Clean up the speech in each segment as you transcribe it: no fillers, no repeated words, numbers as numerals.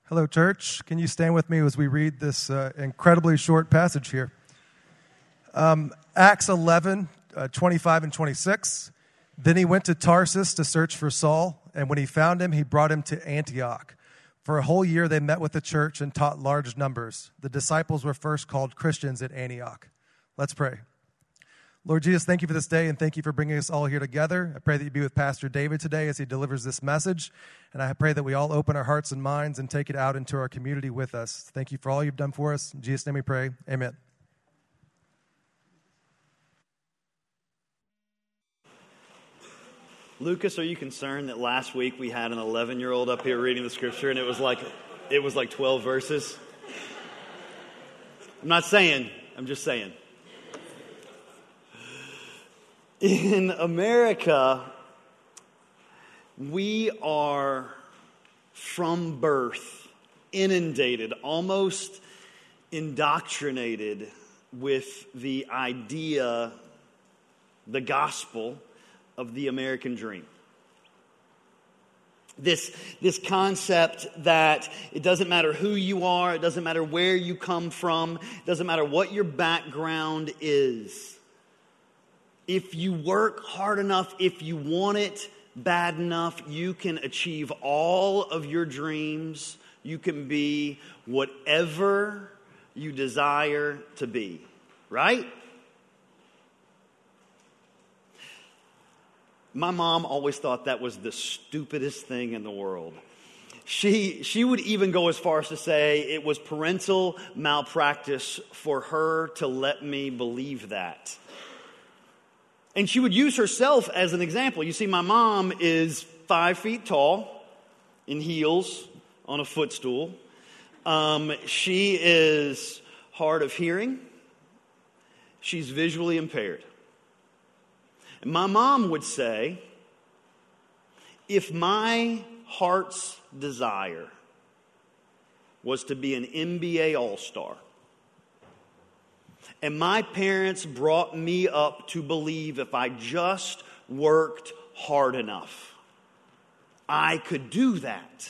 Hello, church. Can you stand with me as we read this incredibly short passage here? Acts 11, 25 and 26. Then he went to Tarsus to search for Saul, and when he found him, he brought him to Antioch. For a whole year they met with the church and taught large numbers. The disciples were first called Christians at Antioch. Let's pray. Lord Jesus, thank you for this day, and thank you for bringing us all here together. I pray that you be with Pastor David today as he delivers this message, and I pray that we all open our hearts and minds and take it out into our community with us. Thank you for all you've done for us. In Jesus' name we pray. Amen. Lucas, are you concerned that last week we had an 11-year-old up here reading the scripture and it was like 12 verses? I'm not saying, I'm just saying. In America, we are from birth inundated, almost indoctrinated with the idea, the gospel of the American dream. This concept that it doesn't matter who you are, it doesn't matter where you come from, it doesn't matter what your background is. If you work hard enough, if you want it bad enough, you can achieve all of your dreams. You can be whatever you desire to be, right? My mom always thought that was the stupidest thing in the world. She would even go as far as to say it was parental malpractice for her to let me believe that. And she would use herself as an example. You see, my mom is 5 feet tall, in heels, on a footstool. She is hard of hearing. She's visually impaired. And my mom would say, if my heart's desire was to be an NBA All-Star, and my parents brought me up to believe if I just worked hard enough, I could do that,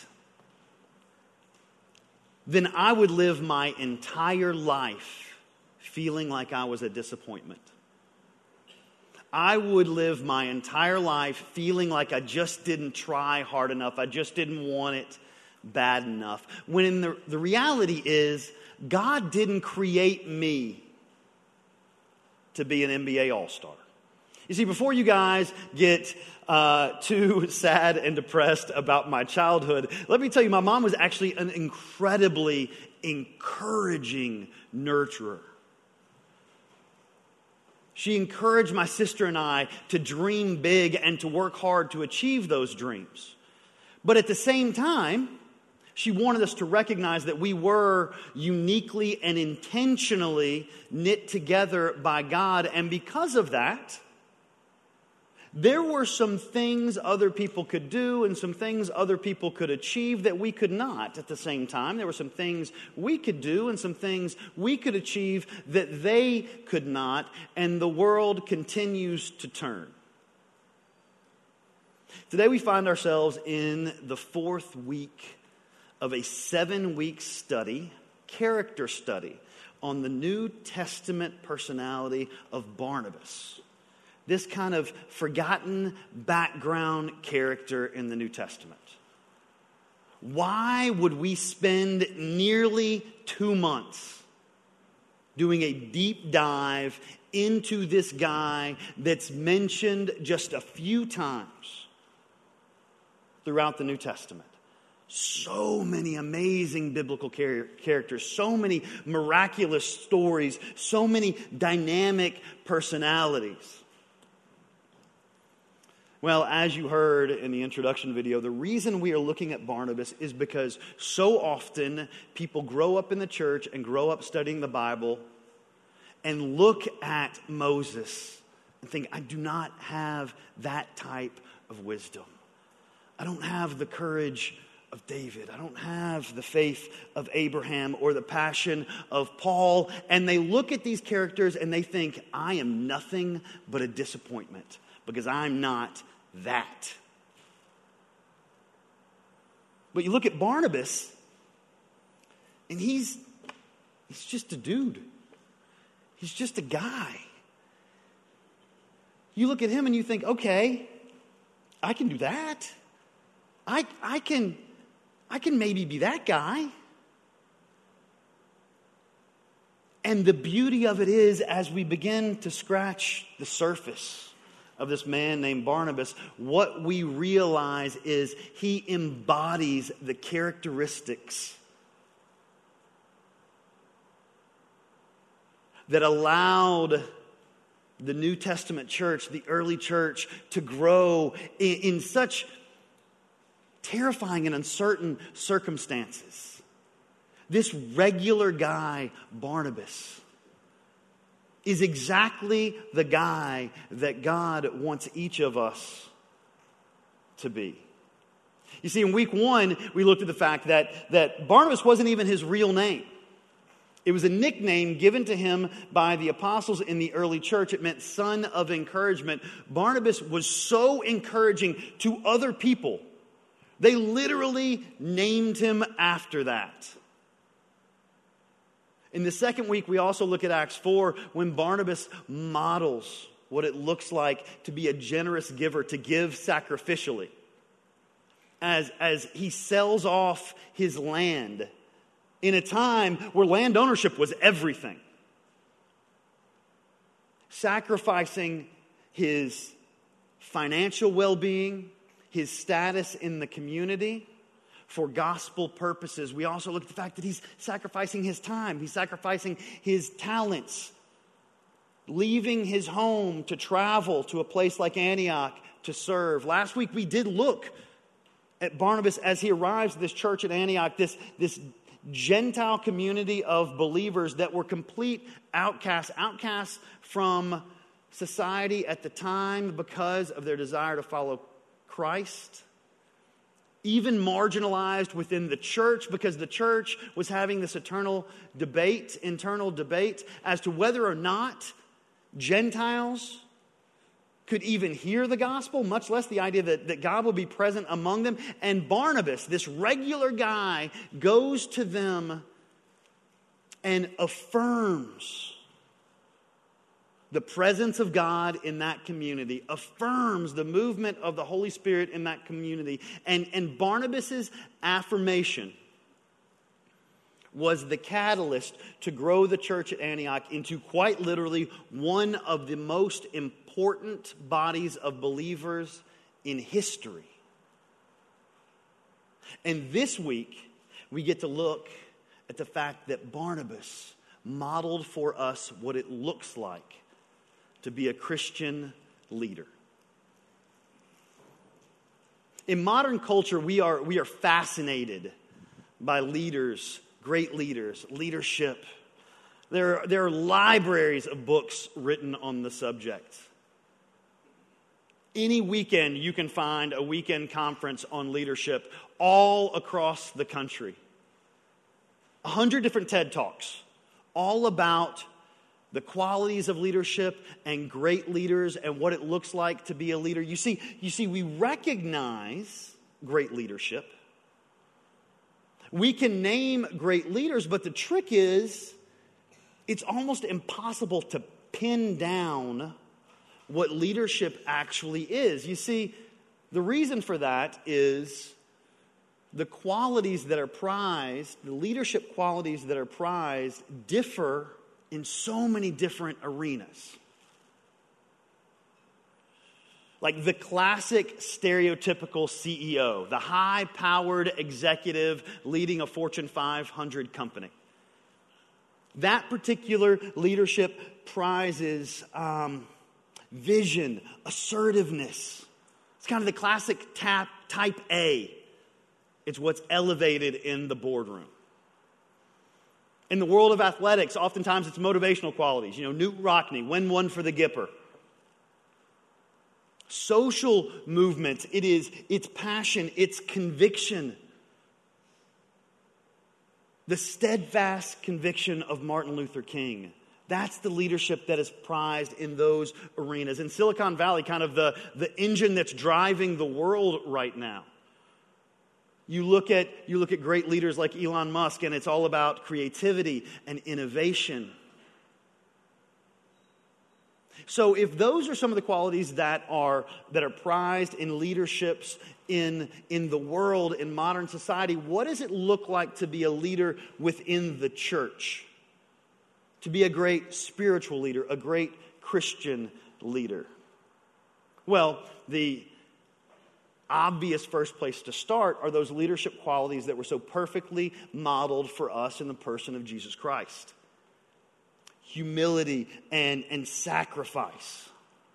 then I would live my entire life feeling like I was a disappointment. I would live my entire life feeling like I just didn't try hard enough. I just didn't want it bad enough. When the reality is, God didn't create me to be an NBA All-Star. You see, before you guys get too sad and depressed about my childhood, let me tell you, my mom was actually an incredibly encouraging nurturer. She encouraged my sister and I to dream big and to work hard to achieve those dreams. But at the same time, she wanted us to recognize that we were uniquely and intentionally knit together by God. And because of that, there were some things other people could do and some things other people could achieve that we could not at the same time. There were some things we could do and some things we could achieve that they could not. And the world continues to turn. Today we find ourselves in the 4th week of a 7-week study, character study, on the New Testament personality of Barnabas. This kind of forgotten background character in the New Testament. Why would we spend nearly 2 months doing a deep dive into this guy that's mentioned just a few times throughout the New Testament? So many amazing biblical characters, so many miraculous stories, so many dynamic personalities. Well, as you heard in the introduction video, the reason we are looking at Barnabas is because so often people grow up in the church and grow up studying the Bible and look at Moses and think, I do not have that type of wisdom. I don't have the courage of David. I don't have the faith of Abraham or the passion of Paul. And they look at these characters and they think, I am nothing but a disappointment because I'm not that. But you look at Barnabas And he's just a dude. He's just a guy. You look at him and you think, okay, I can do that. I can maybe be that guy. And the beauty of it is, as we begin to scratch the surface of this man named Barnabas, what we realize is he embodies the characteristics that allowed the New Testament church, the early church, to grow in such terrifying and uncertain circumstances. This regular guy, Barnabas, is exactly the guy that God wants each of us to be. You see, in week 1, we looked at the fact that Barnabas wasn't even his real name. It was a nickname given to him by the apostles in the early church. It meant son of encouragement. Barnabas was so encouraging to other people. They literally named him after that. In the second week, we also look at Acts 4 when Barnabas models what it looks like to be a generous giver, to give sacrificially. As he sells off his land in a time where land ownership was everything. Sacrificing his financial well-being, his status in the community for gospel purposes. We also look at the fact that he's sacrificing his time. He's sacrificing his talents. Leaving his home to travel to a place like Antioch to serve. Last week we did look at Barnabas as he arrives at this church at Antioch, this Gentile community of believers that were complete outcasts from society at the time because of their desire to follow Christ. Even marginalized within the church because the church was having this internal debate as to whether or not Gentiles could even hear the gospel, much less the idea that God will be present among them. And Barnabas, this regular guy, goes to them and affirms the presence of God in that community, affirms the movement of the Holy Spirit in that community. And Barnabas' affirmation was the catalyst to grow the church at Antioch into quite literally one of the most important bodies of believers in history. And this week, we get to look at the fact that Barnabas modeled for us what it looks like to be a Christian leader. In modern culture, we are fascinated by leaders, great leaders, leadership. There are libraries of books written on the subject. Any weekend, you can find a weekend conference on leadership all across the country. 100 different TED Talks, all about the qualities of leadership and great leaders and what it looks like to be a leader. You see, we recognize great leadership. We can name great leaders, but the trick is, it's almost impossible to pin down what leadership actually is. You see, the reason for that is the qualities that are prized, the leadership qualities that are prized, differ in so many different arenas. Like the classic stereotypical CEO, the high-powered executive leading a Fortune 500 company. That particular leadership prizes vision, assertiveness. It's kind of the classic type A. It's what's elevated in the boardroom. In the world of athletics, oftentimes it's motivational qualities. You know, Newt Rockne, win one for the Gipper. Social movements, it's passion, it's conviction. The steadfast conviction of Martin Luther King. That's the leadership that is prized in those arenas. In Silicon Valley, kind of the engine that's driving the world right now. You look at great leaders like Elon Musk, and it's all about creativity and innovation. So if those are some of the qualities that are prized in leaderships in the world, in modern society, what does it look like to be a leader within the church? To be a great spiritual leader, a great Christian leader? Well, the obvious first place to start are those leadership qualities that were so perfectly modeled for us in the person of Jesus Christ. Humility and sacrifice.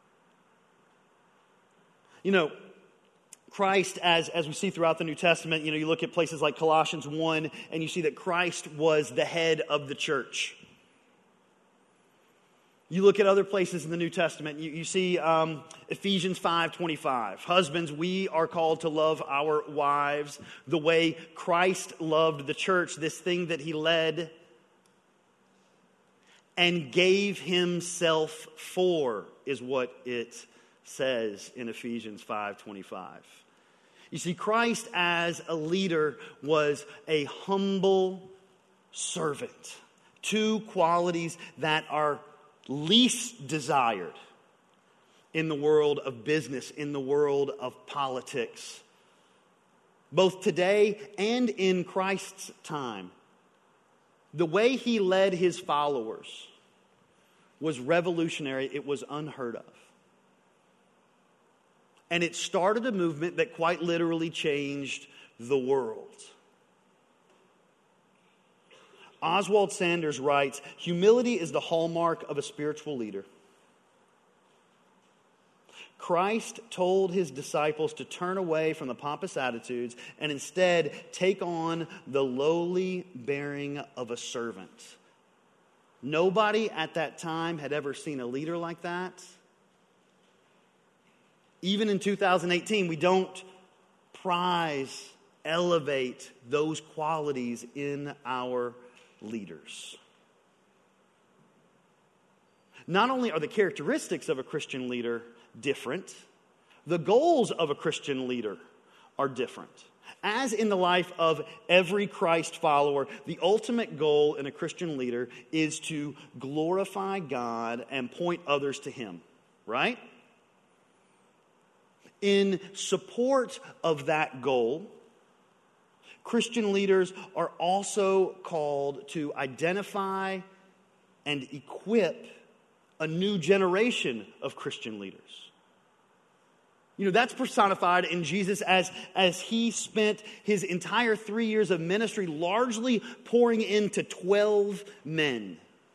You know, Christ, as we see throughout the New Testament, you look at places like Colossians 1, and you see that Christ was the head of the church. You look at other places in the New Testament, you see Ephesians 5:25. Husbands, we are called to love our wives the way Christ loved the church, this thing that he led and gave himself for, is what it says in Ephesians 5:25. You see, Christ as a leader was a humble servant. Two qualities that are least desired in the world of business, in the world of politics, both today and in Christ's time. The way he led his followers was revolutionary. It was unheard of. And it started a movement that quite literally changed the world. Oswald Sanders writes, "Humility is the hallmark of a spiritual leader. Christ told his disciples to turn away from the pompous attitudes and instead take on the lowly bearing of a servant." Nobody at that time had ever seen a leader like that. Even in 2018, we don't elevate those qualities in our leaders. Not only are the characteristics of a Christian leader different, the goals of a Christian leader are different. As in the life of every Christ follower, the ultimate goal in a Christian leader is to glorify God and point others to him, right? In support of that goal, Christian leaders are also called to identify and equip a new generation of Christian leaders. That's personified in Jesus as he spent his entire 3 years of ministry largely pouring into 12 men.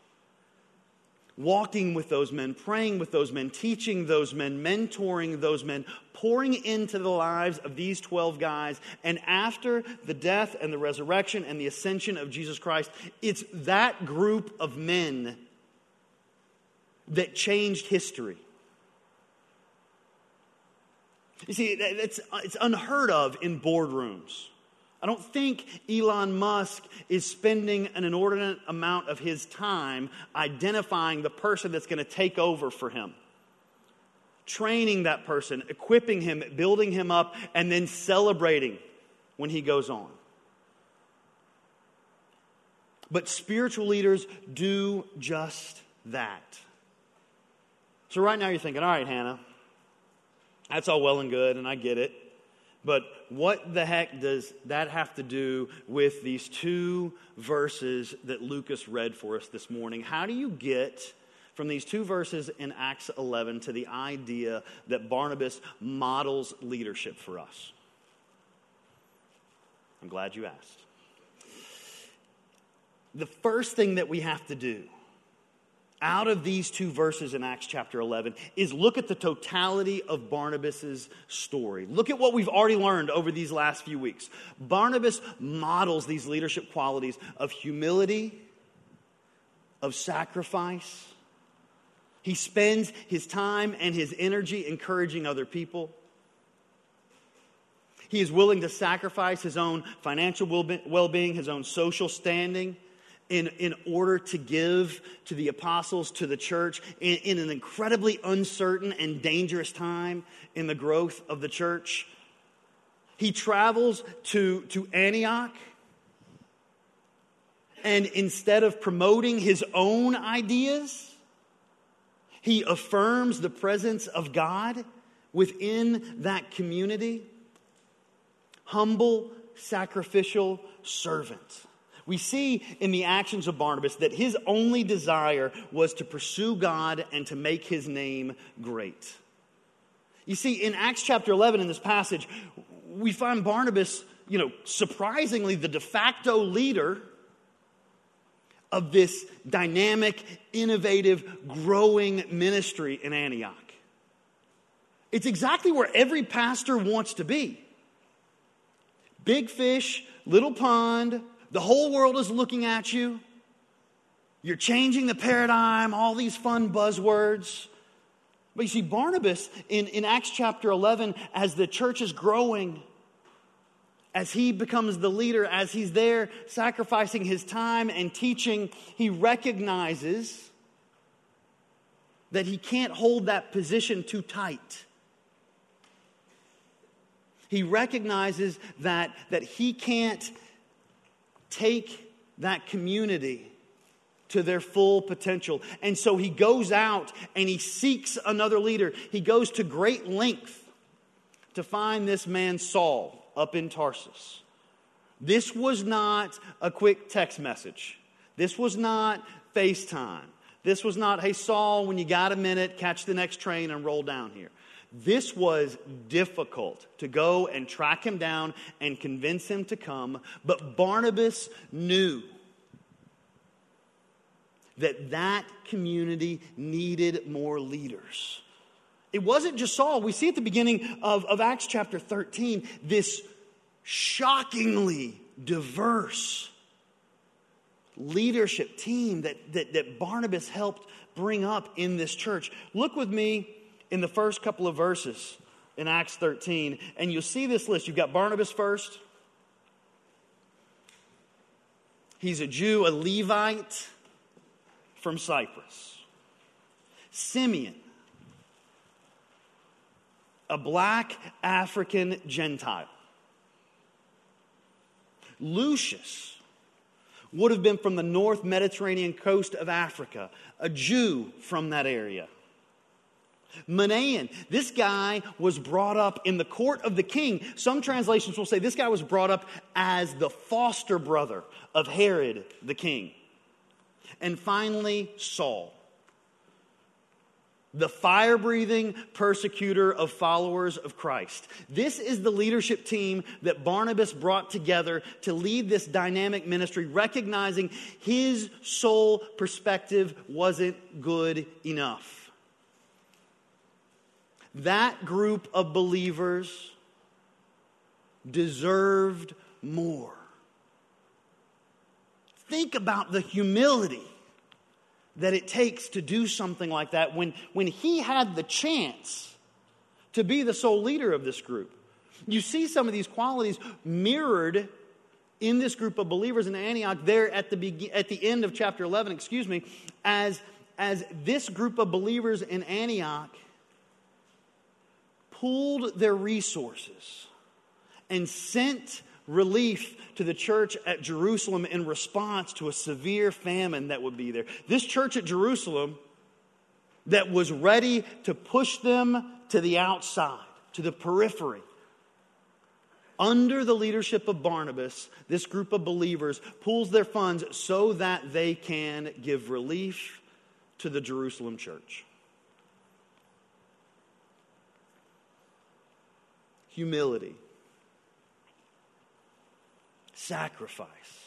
Walking with those men, praying with those men, teaching those men, mentoring those men, pouring into the lives of these 12 guys. And after the death and the resurrection and the ascension of Jesus Christ, it's that group of men that changed history. You see, it's unheard of in boardrooms. I don't think Elon Musk is spending an inordinate amount of his time identifying the person that's going to take over for him. Training that person, equipping him, building him up, and then celebrating when he goes on. But spiritual leaders do just that. So right now you're thinking, all right, Hannah, that's all well and good, and I get it. But what the heck does that have to do with these two verses that Lucas read for us this morning? How do you get from these two verses in Acts 11 to the idea that Barnabas models leadership for us? I'm glad you asked. The first thing that we have to do out of these two verses in Acts chapter 11 is look at the totality of Barnabas' story. Look at what we've already learned over these last few weeks. Barnabas models these leadership qualities of humility, of sacrifice. He spends his time and his energy encouraging other people. He is willing to sacrifice his own financial well-being, his own social standing, in order to give to the apostles, to the church, in an incredibly uncertain and dangerous time in the growth of the church. He travels to Antioch, and instead of promoting his own ideas, he affirms the presence of God within that community. Humble, sacrificial servant. We see in the actions of Barnabas that his only desire was to pursue God and to make his name great. You see, in Acts chapter 11 in this passage, we find Barnabas, surprisingly the de facto leader of this dynamic, innovative, growing ministry in Antioch. It's exactly where every pastor wants to be. Big fish, little pond, the whole world is looking at you. You're changing the paradigm, all these fun buzzwords. But you see, Barnabas in Acts chapter 11, as the church is growing, as he becomes the leader, as he's there sacrificing his time and teaching, he recognizes that he can't hold that position too tight. He recognizes that he can't take that community to their full potential. And so he goes out and he seeks another leader. He goes to great length to find this man Saul up in Tarsus. This was not a quick text message. This was not FaceTime. This was not, hey Saul, when you got a minute, catch the next train and roll down here. This was difficult to go and track him down and convince him to come. But Barnabas knew that community needed more leaders. It wasn't just Saul. We see at the beginning of Acts chapter 13, this shockingly diverse leadership team that Barnabas helped bring up in this church. Look with me in the first couple of verses in Acts 13, and you'll see this list. You've got Barnabas first. He's a Jew, a Levite from Cyprus. Simeon, a black African Gentile. Lucius would have been from the North Mediterranean coast of Africa, a Jew from that area. Manaen, this guy was brought up in the court of the king. Some translations will say this guy was brought up as the foster brother of Herod the king. And finally, Saul, the fire-breathing persecutor of followers of Christ. This is the leadership team that Barnabas brought together to lead this dynamic ministry, recognizing his sole perspective wasn't good enough. That group of believers deserved more. Think about the humility that it takes to do something like that when he had the chance to be the sole leader of this group. You see some of these qualities mirrored in this group of believers in Antioch there at the end of chapter 11, as this group of believers in Antioch pooled their resources and sent relief to the church at Jerusalem in response to a severe famine that would be there. This church at Jerusalem that was ready to push them to the outside, to the periphery. Under the leadership of Barnabas, this group of believers pools their funds so that they can give relief to the Jerusalem church. Humility, sacrifice,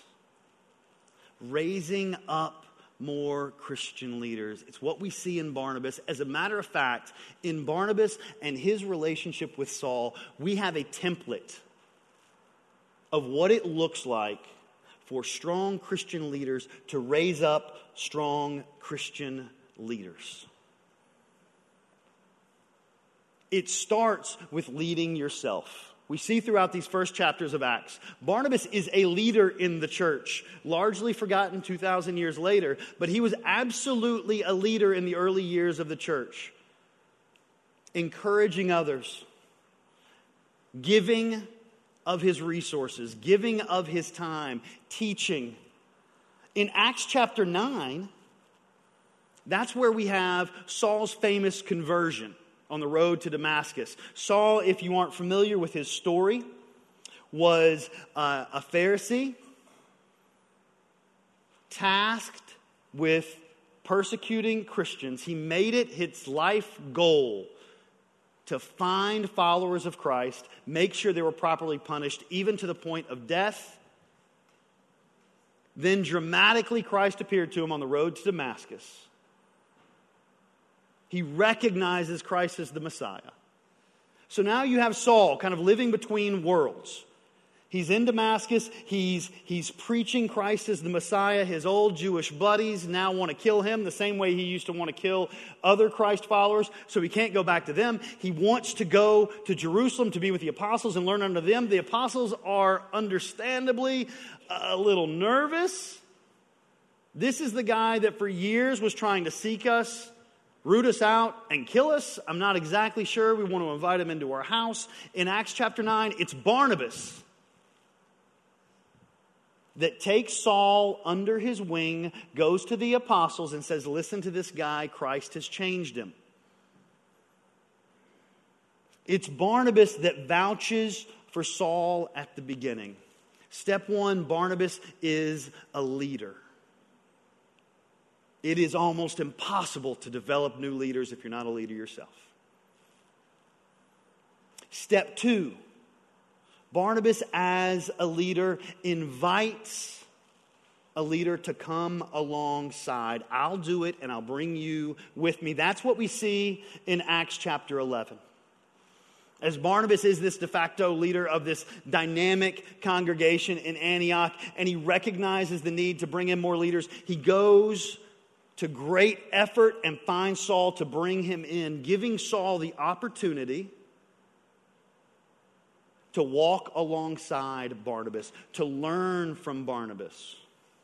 raising up more Christian leaders. It's what we see in Barnabas. As a matter of fact, in Barnabas and his relationship with Saul, we have a template of what it looks like for strong Christian leaders to raise up strong Christian leaders. It starts with leading yourself. We see throughout these first chapters of Acts, Barnabas is a leader in the church, largely forgotten 2,000 years later, but he was absolutely a leader in the early years of the church, encouraging others, giving of his resources, giving of his time, teaching. In Acts chapter 9, that's where we have Saul's famous conversion on the road to Damascus. Saul, if you aren't familiar with his story, was a Pharisee tasked with persecuting Christians. He made it his life goal to find followers of Christ, make sure they were properly punished, even to the point of death. Then dramatically Christ appeared to him on the road to Damascus. He recognizes Christ as the Messiah. So now you have Saul kind of living between worlds. He's in Damascus. He's preaching Christ as the Messiah. His old Jewish buddies now want to kill him the same way he used to want to kill other Christ followers. So he can't go back to them. He wants to go to Jerusalem to be with the apostles and learn under them. The apostles are understandably a little nervous. This is the guy that for years was trying to seek us, root us out, and kill us. I'm not exactly sure. We want to invite him into our house. In Acts chapter 9, it's Barnabas that takes Saul under his wing, goes to the apostles and says, listen to this guy, Christ has changed him. It's Barnabas that vouches for Saul at the beginning. Step one, Barnabas is a leader. It is almost impossible to develop new leaders if you're not a leader yourself. Step two, Barnabas as a leader invites a leader to come alongside. I'll do it and I'll bring you with me. That's what we see in Acts chapter 11. As Barnabas is this de facto leader of this dynamic congregation in Antioch, and he recognizes the need to bring in more leaders, he goes to great effort and finds Saul to bring him in, giving Saul the opportunity to walk alongside Barnabas, to learn from Barnabas,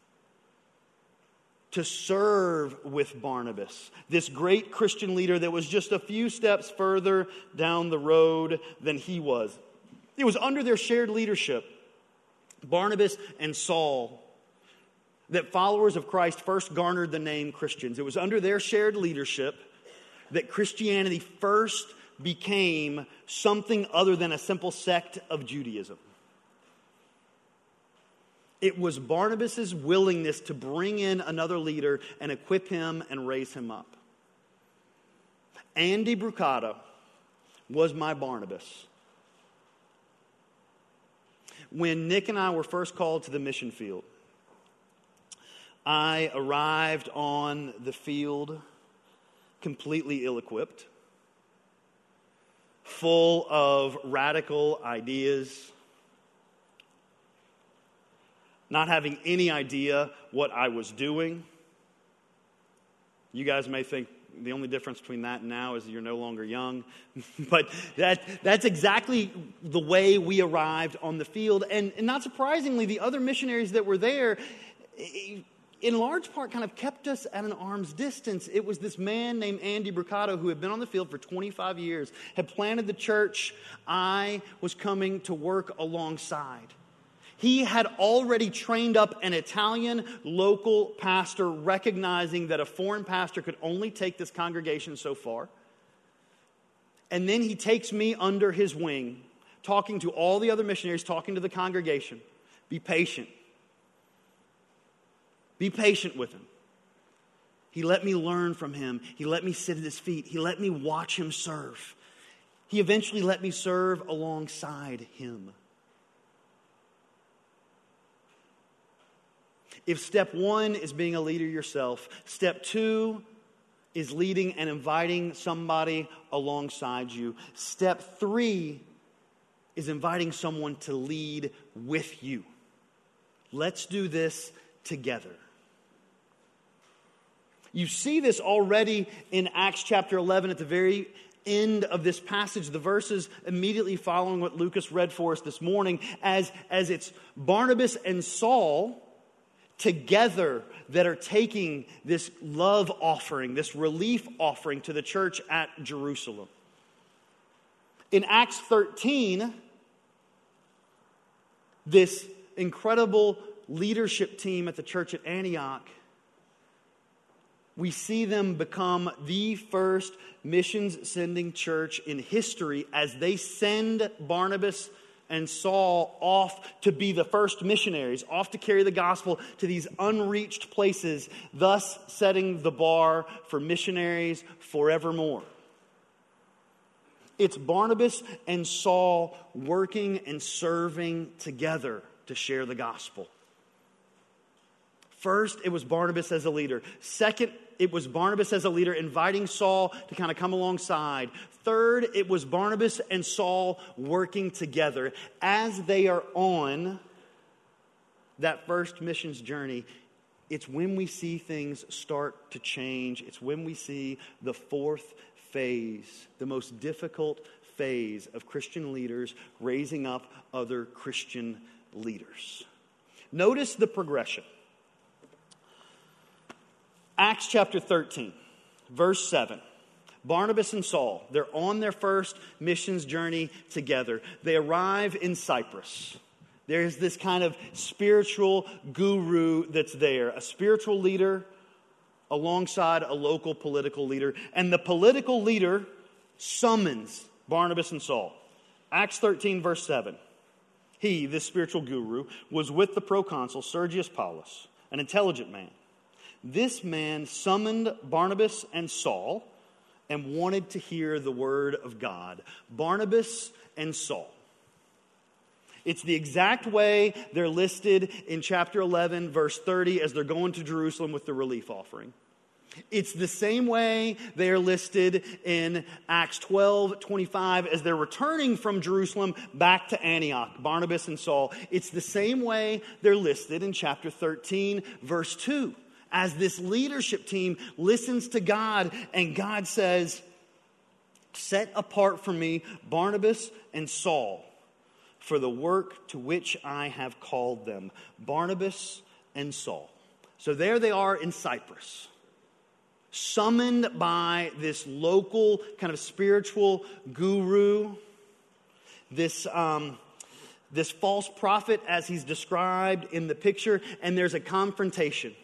to serve with Barnabas, this great Christian leader that was just a few steps further down the road than he was. It was under their shared leadership, Barnabas and Saul, that followers of Christ first garnered the name Christians. It was under their shared leadership that Christianity first became something other than a simple sect of Judaism. It was Barnabas' willingness to bring in another leader and equip him and raise him up. Andy Brucata was my Barnabas. When Nick and I were first called to the mission field, I arrived on the field completely ill-equipped, full of radical ideas, not having any idea what I was doing. You guys may think the only difference between that and now is you're no longer young. But that's exactly the way we arrived on the field. And not surprisingly, the other missionaries that were there, in large part, kind of kept us at an arm's distance. It was this man named Andy Brucata who had been on the field for 25 years, had planted the church I was coming to work alongside. He had already trained up an Italian local pastor, recognizing that a foreign pastor could only take this congregation so far. And then he takes me under his wing, talking to all the other missionaries, talking to the congregation. Be patient. Be patient with him. He let me learn from him. He let me sit at his feet. He let me watch him serve. He eventually let me serve alongside him. If step one is being a leader yourself, step two is leading and inviting somebody alongside you. Step three is inviting someone to lead with you. Let's do this together. You see this already in Acts chapter 11 at the very end of this passage, the verses immediately following what Lucas read for us this morning, as it's Barnabas and Saul together that are taking this love offering, this relief offering to the church at Jerusalem. In Acts 13, this incredible leadership team at the church at Antioch, we see them become the first missions-sending church in history as they send Barnabas and Saul off to be the first missionaries, off to carry the gospel to these unreached places, thus setting the bar for missionaries forevermore. It's Barnabas and Saul working and serving together to share the gospel. First, it was Barnabas as a leader. Second, it was Barnabas as a leader inviting Saul to kind of come alongside. Third, it was Barnabas and Saul working together. As they are on that first missions journey, it's when we see things start to change. It's when we see the fourth phase, the most difficult phase of Christian leaders raising up other Christian leaders. Notice the progression. Acts chapter 13, verse 7. Barnabas and Saul, they're on their first missions journey together. They arrive in Cyprus. There's this kind of spiritual guru that's there, a spiritual leader alongside a local political leader. And the political leader summons Barnabas and Saul. Acts 13, verse 7. He, this spiritual guru, was with the proconsul Sergius Paulus, an intelligent man. This man summoned Barnabas and Saul and wanted to hear the word of God. Barnabas and Saul. It's the exact way they're listed in chapter 11, verse 30, as they're going to Jerusalem with the relief offering. It's the same way they are listed in Acts 12, 25, as they're returning from Jerusalem back to Antioch, Barnabas and Saul. It's the same way they're listed in chapter 13, verse 2. As this leadership team listens to God, and God says, set apart for me Barnabas and Saul for the work to which I have called them. Barnabas and Saul. So there they are in Cyprus, summoned by this local kind of spiritual guru, this false prophet as he's described in the picture, and there's a confrontation.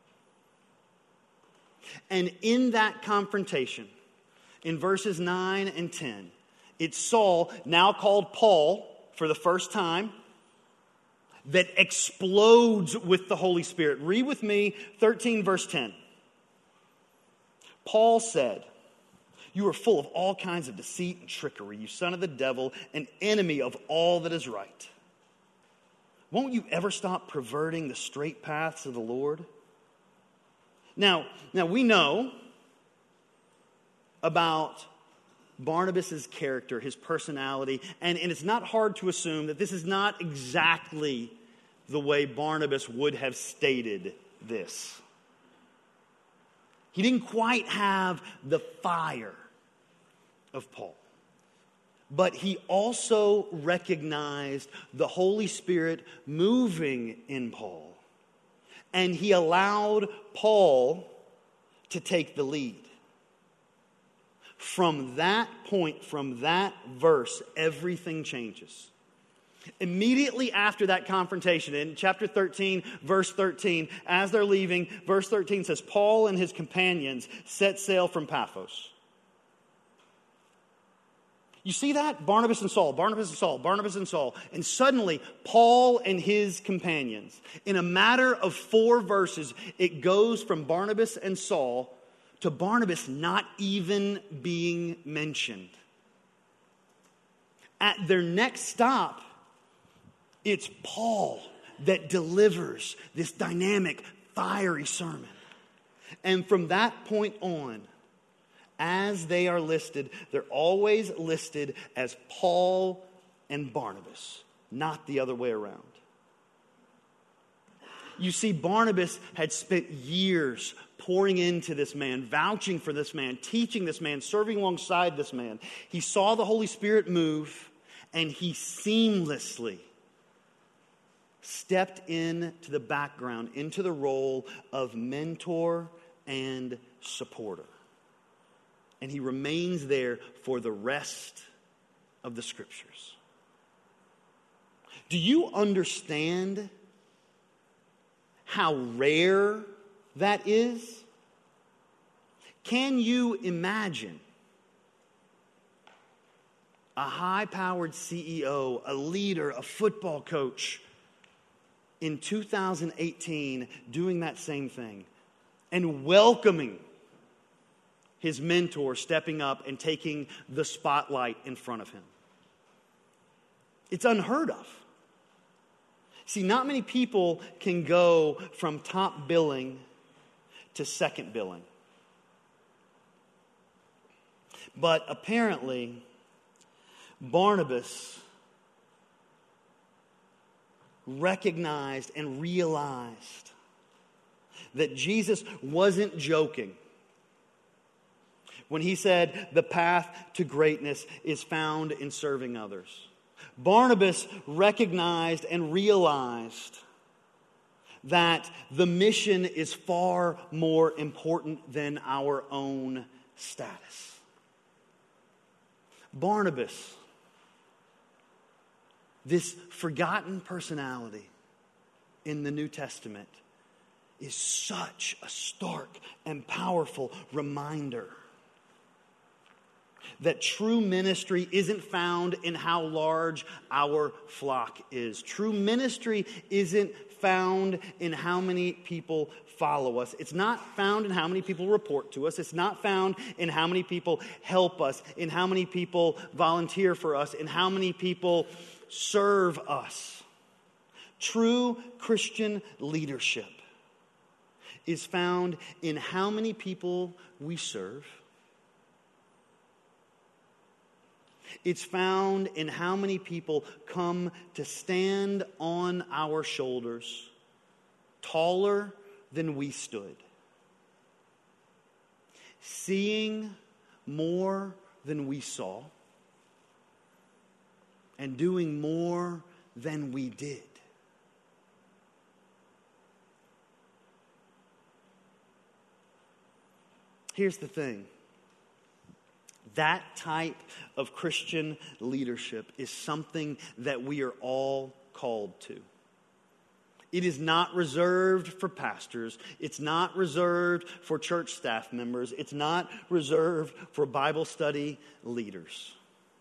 And in that confrontation, in verses 9 and 10, it's Saul, now called Paul for the first time, that explodes with the Holy Spirit. Read with me 13 verse 10. Paul said, "You are full of all kinds of deceit and trickery, you son of the devil, an enemy of all that is right. Won't you ever stop perverting the straight paths of the Lord?" Now we know about Barnabas' character, his personality, and it's not hard to assume that this is not exactly the way Barnabas would have stated this. He didn't quite have the fire of Paul. But he also recognized the Holy Spirit moving in Paul. And he allowed Paul to take the lead. From that point, from that verse, everything changes. Immediately after that confrontation, in chapter 13, verse 13, as they're leaving, verse 13 says, Paul and his companions set sail from Paphos. You see that? Barnabas and Saul, Barnabas and Saul, Barnabas and Saul. And suddenly, Paul and his companions, in a matter of 4 verses, it goes from Barnabas and Saul to Barnabas not even being mentioned. At their next stop, it's Paul that delivers this dynamic, fiery sermon. And from that point on, as they are listed, they're always listed as Paul and Barnabas, not the other way around. You see, Barnabas had spent years pouring into this man, vouching for this man, teaching this man, serving alongside this man. He saw the Holy Spirit move, and he seamlessly stepped into the background, into the role of mentor and supporter. And he remains there for the rest of the Scriptures. Do you understand how rare that is? Can you imagine a high-powered CEO, a leader, a football coach in 2018 doing that same thing and welcoming his mentor stepping up and taking the spotlight in front of him? It's unheard of. See, not many people can go from top billing to second billing. But apparently, Barnabas recognized and realized that Jesus wasn't joking when he said the path to greatness is found in serving others. Barnabas recognized and realized that the mission is far more important than our own status. Barnabas, this forgotten personality in the New Testament, is such a stark and powerful reminder that true ministry isn't found in how large our flock is. True ministry isn't found in how many people follow us. It's not found in how many people report to us. It's not found in how many people help us, in how many people volunteer for us, in how many people serve us. True Christian leadership is found in how many people we serve. It's found in how many people come to stand on our shoulders, taller than we stood, seeing more than we saw, and doing more than we did. Here's the thing. That type of Christian leadership is something that we are all called to. It is not reserved for pastors. It's not reserved for church staff members. It's not reserved for Bible study leaders.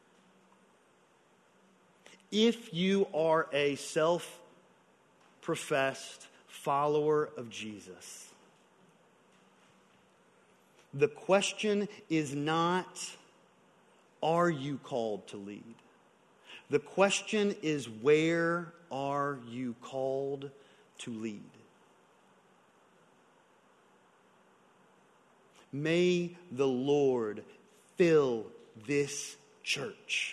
If you are a self-professed follower of Jesus, the question is not, are you called to lead? The question is, where are you called to lead? May the Lord fill this church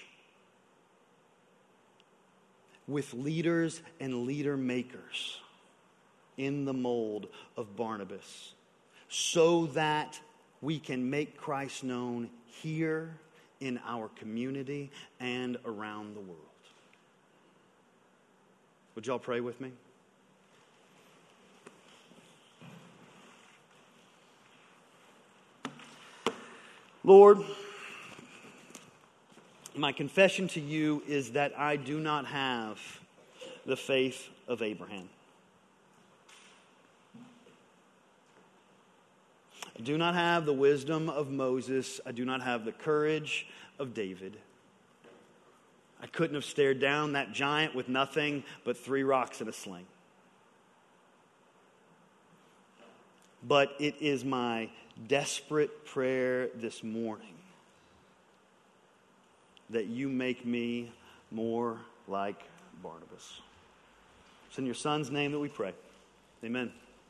with leaders and leader makers in the mold of Barnabas, so that we can make Christ known here in our community and around the world. Would y'all pray with me? Lord, my confession to you is that I do not have the faith of Abraham. I do not have the wisdom of Moses. I do not have the courage of David. I couldn't have stared down that giant with nothing but 3 rocks and a sling. But it is my desperate prayer this morning that you make me more like Barnabas. It's in your Son's name that we pray. Amen.